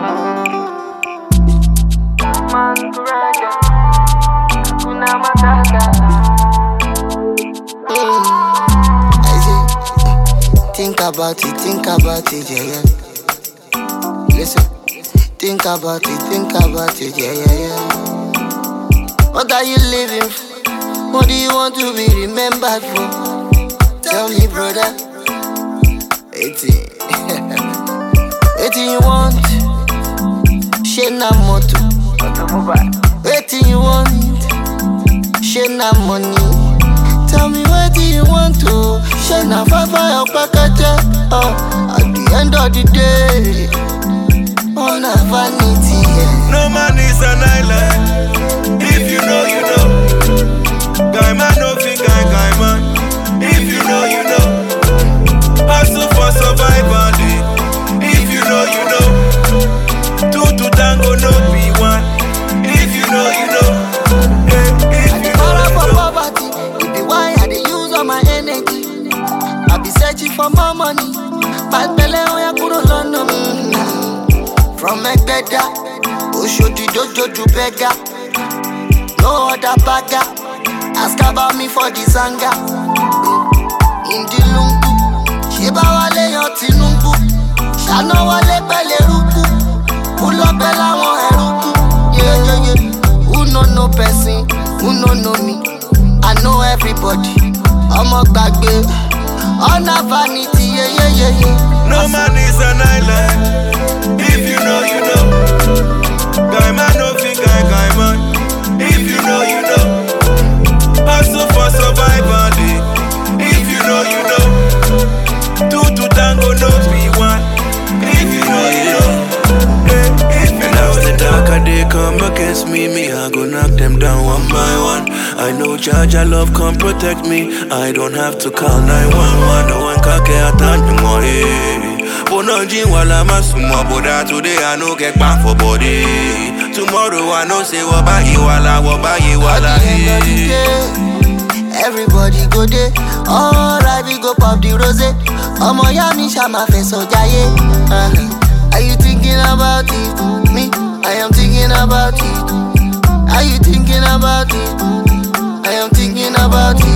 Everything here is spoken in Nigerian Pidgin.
Think about it, yeah, yeah. Listen, think about it, yeah, yeah, yeah. What are you living for? What do you want to be remembered for? Tell me, brother. 18. 18 you want? Shena moto. 18 you want? Shena money. Tell me what do you want to? Shena fafa opakata. At the end of the day, on a vanity. Yeah. No man is an island. If you know, you know. Guy man no fit guy man. If you know, you know. Hustle for survival. If you know, you know. Two to tango no be one. If you know, you know. If you know, you know. Why I dey use all my energy? I be searching for more money. Bad belle oya kuro London. From Egbeda, Oshodi Dojo to Bega. No other bagger. Ask about me for the zanga. In the lungu, Sheba wale yon tinumbu. Shana wale pele ruku. Pull up bella won heruku. Yeah, yeah, yeah. Who no person? Who no me? I know everybody. I'm a bagbe. On a vanity, yeah, yeah, yeah, yeah. No man is an island. If you know, you know. Guy man no fit guy man. If you know, you know. Hustle for survival. If you know, you know. Two to tango no be one. If you know, you know. If you know, the darker they come against me, I go knock them down one by one. I know Jaja love come protect me. I don't have to call 911. No one can care about me more. Bononji wala masuma boda. Today I no get back for body. Tomorrow I know say wabayi wala. Everybody go there. Alright, we go pop the rose. Omo ya mi shama fe so jaye. Are you thinking about it? Me, I am thinking about it. Are you thinking about it? I am thinking about it.